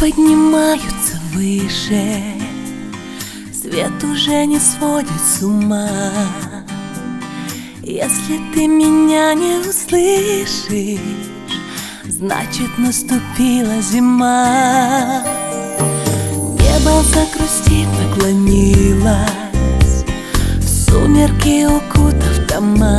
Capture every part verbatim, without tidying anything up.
поднимаются выше, свет уже не сводит с ума. Если ты меня не услышишь, значит наступила зима. Небо загрустит, наклонилось, в сумерки укутав дома.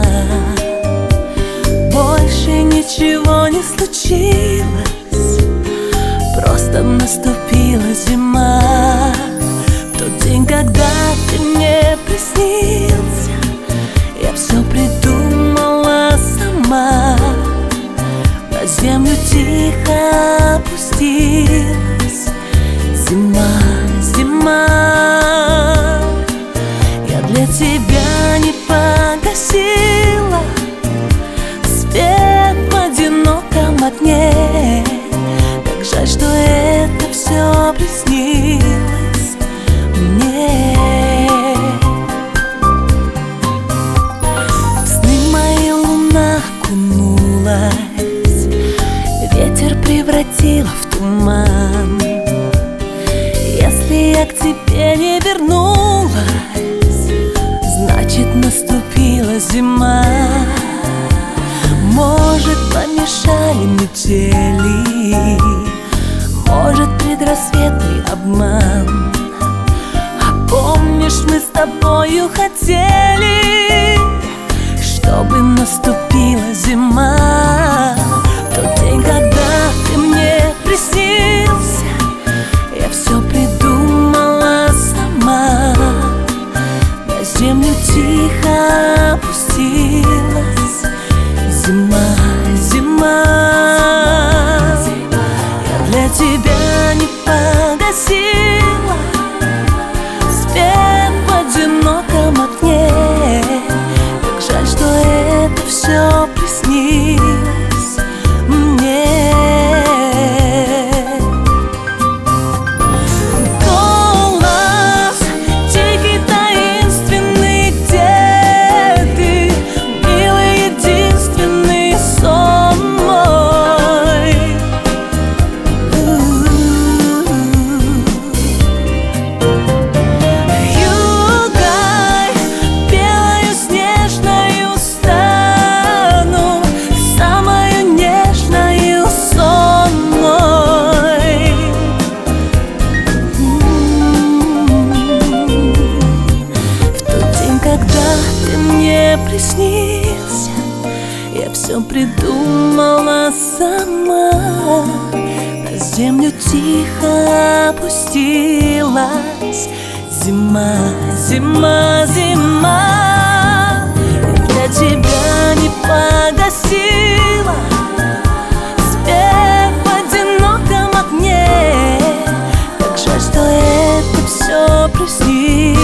Больше ничего не случилось, просто наступила зима. В тот день, когда ты мне приснился, я все придумала сама. На землю тихо опустилась зима, зима. Я для тебя не погасила свет в одиноком окне. Так жаль, что это все приснилось мне. В сны мои луна окунулась, ветер превратила в туман. Если я к тебе не вернулась, значит наступила зима. Может, помешали метели, может, предрассветный обман. А помнишь, мы с тобою хотели, чтобы наступила зима. В тот день, когда ты мне приснился, я все придумала сама. На землю тихо опустилась зима, зима. Я для тебя не погасила свет в одиноком окне. Так жаль, что это все приснилось мне. Голос тихий, таинственный, где ты, милый, единственный сон мой. Югай, белою снежною стану, самою нежною сон мой. В тот день, когда ты мне приснился, я все придумала сама. На землю тихо опустилась зима, зима, зима. Для тебя не погасила свет в одиноком окне. Так жаль, что это все приснилось